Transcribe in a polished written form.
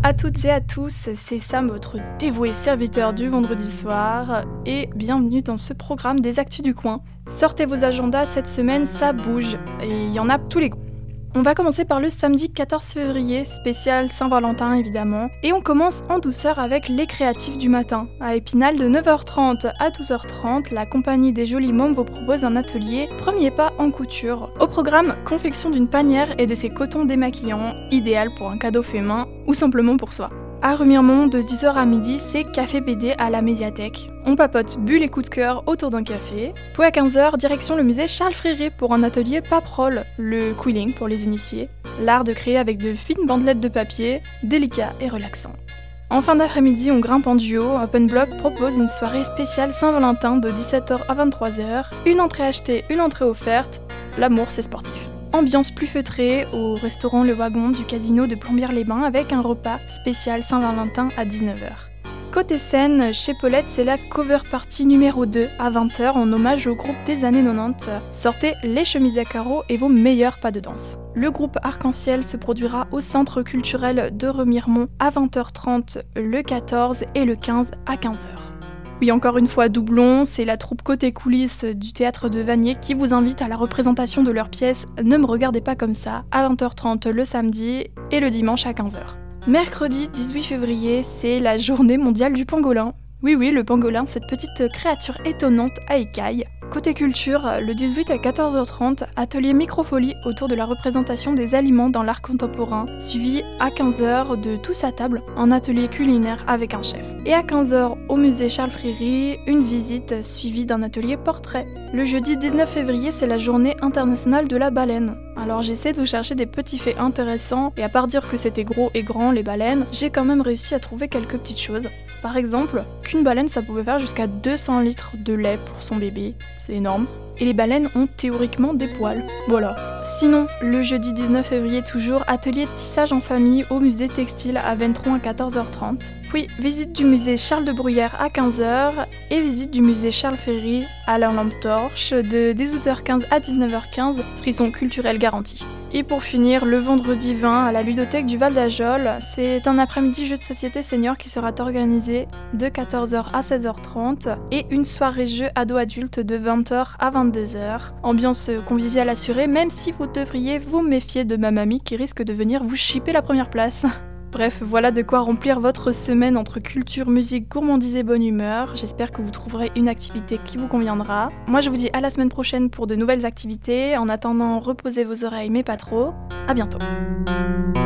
à toutes et à tous, c'est Sam, votre dévoué serviteur du vendredi soir, et bienvenue dans ce programme des Actus du coin. Sortez vos agendas, cette semaine ça bouge, et il y en a tous les goûts. On va commencer par le samedi 14 février, spécial Saint-Valentin évidemment, et on commence en douceur avec les créatifs du matin. À Épinal, de 9h30 à 12h30, la compagnie des Jolies Mômes vous propose un atelier Premier pas en couture. Au programme, confection d'une panière et de ses cotons démaquillants, idéal pour un cadeau fait main ou simplement pour soi. À Remiremont, de 10h à midi, c'est café BD à la médiathèque. On papote bulles et coups de cœur autour d'un café. Puis à 15h, direction le musée Charles Fréret pour un atelier paprol, le quilling pour les initiés. L'art de créer avec de fines bandelettes de papier, délicat et relaxant. En fin d'après-midi, on grimpe en duo. Open Block propose une soirée spéciale Saint-Valentin de 17h à 23h. Une entrée achetée, une entrée offerte. L'amour, c'est sportif. Ambiance plus feutrée au restaurant Le Wagon du casino de Plombières-les-Bains avec un repas spécial Saint-Valentin à 19h. Côté scène, chez Paulette, c'est la cover party numéro 2 à 20h en hommage au groupe des années 90. Sortez les chemises à carreaux et vos meilleurs pas de danse. Le groupe Arc-en-Ciel se produira au Centre culturel de Remiremont à 20h30 le 14 et le 15 à 15h. Oui, encore une fois, doublon, c'est la troupe côté coulisses du théâtre de Vanier qui vous invite à la représentation de leur pièce Ne me regardez pas comme ça, à 20h30 le samedi et le dimanche à 15h. Mercredi 18 février, c'est la journée mondiale du pangolin. Oui, le pangolin, cette petite créature étonnante à écailles. Côté culture, le 18 à 14h30, atelier microfolie autour de la représentation des aliments dans l'art contemporain, suivi à 15h de Tous à table, un atelier culinaire avec un chef. Et à 15h, au musée Charles Fréret, une visite suivie d'un atelier portrait. Le jeudi 19 février, c'est la journée internationale de la baleine. Alors j'essaie de chercher des petits faits intéressants, et à part dire que c'était gros et grand les baleines, j'ai quand même réussi à trouver quelques petites choses. Par exemple, qu'une baleine ça pouvait faire jusqu'à 200 litres de lait pour son bébé, c'est énorme. Et les baleines ont théoriquement des poils. Voilà. Sinon, le jeudi 19 février toujours, atelier de tissage en famille au musée textile à Ventron à 14h30. Puis visite du musée Charles de Bruyère à 15h et visite du musée Charles Ferry à la lampe torche de 18h15 à 19h15, frisson culturel garanti. Et pour finir, le vendredi 20 à la bibliothèque du Val d'Ajol, c'est un après-midi jeu de société senior qui sera organisé de 14h à 16h30 et une soirée jeu ado-adulte de 20h à 22h. Ambiance conviviale assurée, même si vous devriez vous méfier de ma mamie qui risque de venir vous chipper la première place. Bref, voilà de quoi remplir votre semaine entre culture, musique, gourmandise et bonne humeur. J'espère que vous trouverez une activité qui vous conviendra. Moi, je vous dis à la semaine prochaine pour de nouvelles activités. En attendant, reposez vos oreilles, mais pas trop. À bientôt.